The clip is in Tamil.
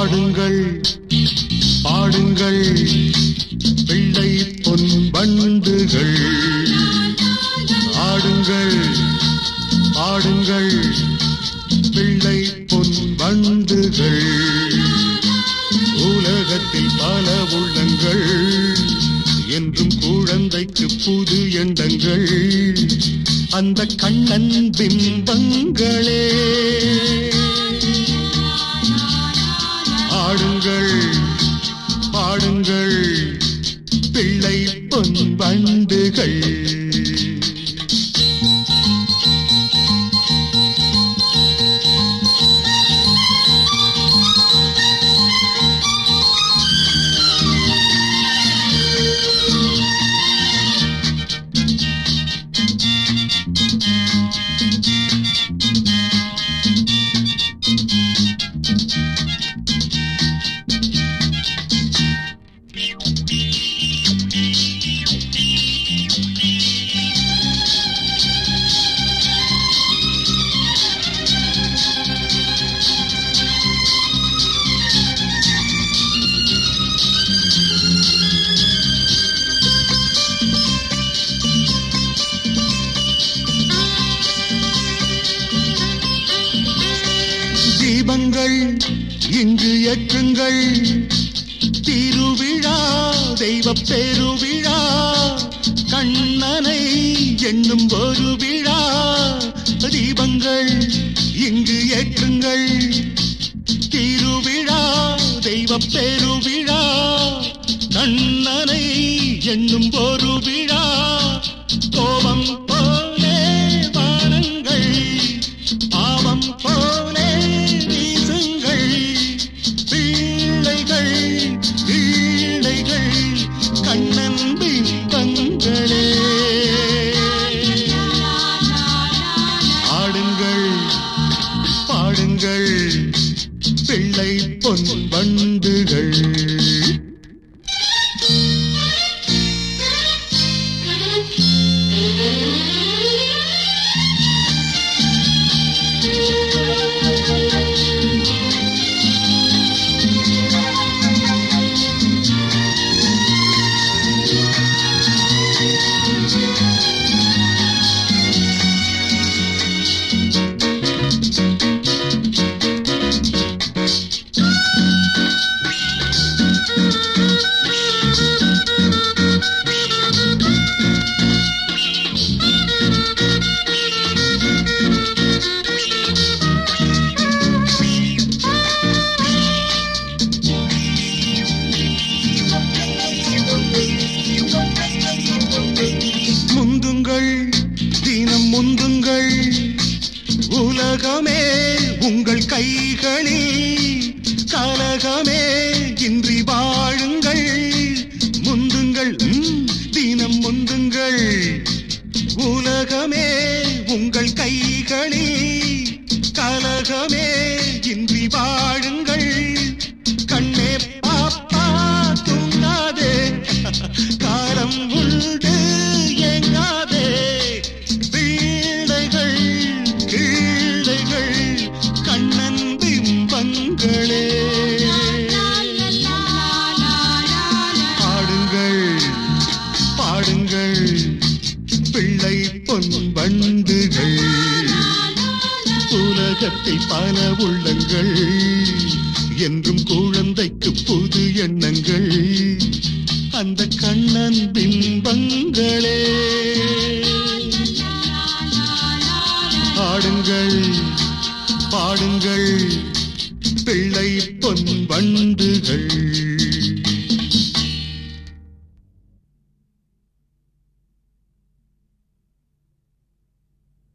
பாடுங்கள் பாடுங்கள் பிள்ளை பொன் வண்டுகள் ஆடுங்கள் பாடுங்கள் பிள்ளை பொன் வண்டுகள் உலகத்தில் பல உள்ளங்கள் என்றும் குழந்தைக்கு புது எண்ணங்கள் அந்த கண்ணன் பிம்பங்களே ஆடுங்கள் பாடுங்கள் பிள்ளை பொன் வண்டுகள் தீபங்கள் இங்கு ஏற்றுங்கள் திருவிழா தெய்வ பெருவிழா கண்ணனை என்னும் ஒரு விழா தீபங்கள் இங்கு ஏற்றுங்கள் திருவிழா தெய்வ பெருவிழா கண்ணனை என்னும் ஒரு விழா கோபம் போலே வானங்கள் பாவம் போலே கண்ணன் பிம்பங்களே ஆடுங்கள் பாடுங்கள் பிள்ளை பொன் வண்டுகள் தினம் முந்துங்கள் உலகமே உங்கள் கைகளில் கலகமே இன்றி வாழுங்கள் முந்துங்கள் தினம் முந்துங்கள் உலகமே உங்கள் கைகளில் கலகமே இன்றி வாழுங்கள் கண்ணே பாப்பா தூங்காதே காலம் உண்டு எங்காதே வீணைகள் கீழைகள் கண்ணன் பிம்பங்களே பாடுங்கள் பாடுங்கள் பிள்ளை பொன் வண்டுகள் உலகத்தில் பல உள்ளங்கள் என்றும் குழந்தைக்கு புது எண்ணங்கள் அந்த கண்ணன் பிம்பங்களே ஆடுங்கள் பாடுங்கள் பிள்ளை பொன் வண்டுகள்